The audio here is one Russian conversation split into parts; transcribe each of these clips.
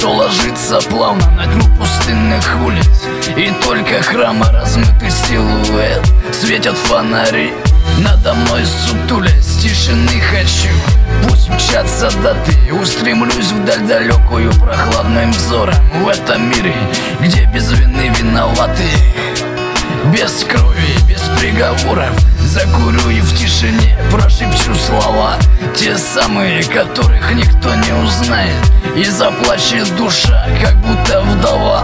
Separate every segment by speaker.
Speaker 1: Солнце ложится плавно на тьму пустынных улиц, и только храма размытый силуэт. Светят фонари надо мной сутулясь, тишины хочу. Пусть мчатся даты, устремлюсь вдаль далекую прохладным взором. В этом мире, где без вины виноваты, без крови, без приговоров, закурю и в тишине прошепчу слова, те самые, которых никто не узнает. И заплачет душа, как будто вдова,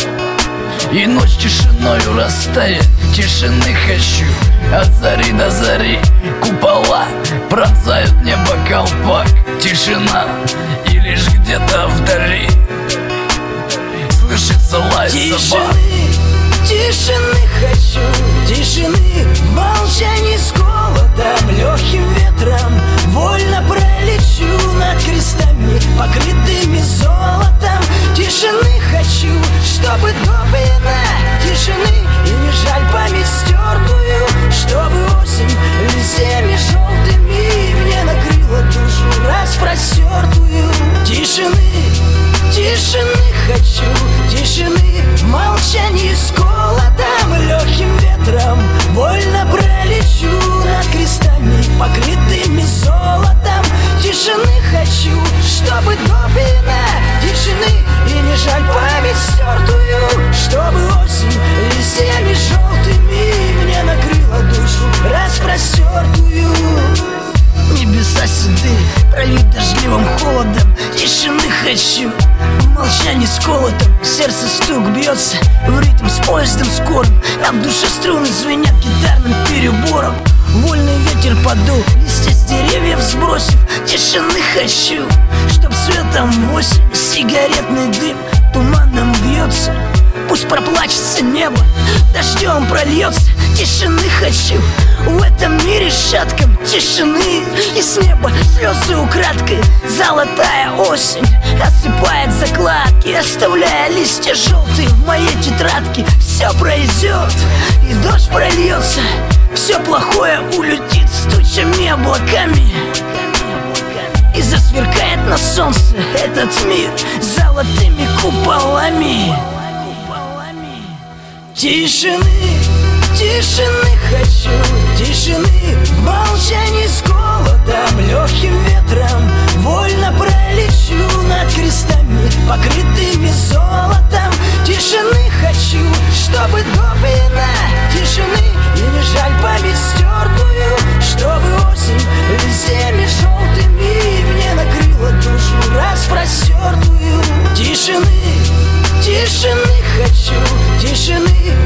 Speaker 1: и ночь тишиною растает. Тишины хочу от зари до зари, купола пронзают небо колпак. Тишина, и лишь где-то вдали слышится лай собак.
Speaker 2: Тишины хочу, тишины в молчании с голодом, легким ветром вольно пролечу над крестами, покрытыми золотом. Тишины хочу, чтобы топлена тишины, и не жаль память стертую, чтобы осень листьями желтыми мне накрыла душу распростертую. Тишины, тишины хочу, тишины в молчании с голодом, легким ветром вольно пролечу над крестами, покрытыми золотом. Тишины хочу, чтобы топлена тишины, и не жаль память стертую, чтобы осень листьями желтыми мне накрыла душу распростертую. Небеса седые, прольют дождливым холодом. Тишины хочу, в молчании с колотом. Сердце стук бьется в ритм с поездом скорым, а в душе струны звенят гитарным перебором. Вольный ветер подул, листья с деревьев сбросив. Тишины хочу, чтоб светом в осень сигаретный дым туманом бьется. Пусть проплачется небо, дождем прольется. Тишины хочу в этом мире шатком, тишины, и с неба слезы украдкой. Золотая осень осыпает закладки, оставляя листья желтые в моей тетрадке. Все пройдет, и дождь прольется, все плохое улетит с тучами облаками, и засверкает на солнце этот мир золотыми куполами. Тишины, тишины хочу, тишины в молчании с голодом, легким ветром вольно пролечу над крестами, покрытыми золотом. Тишины хочу, чтобы топлена тишины, и не жаль память стертую, чтобы осень листьями желтыми мне накрыла душу распростертую. Тишины, тишины хочу, тишины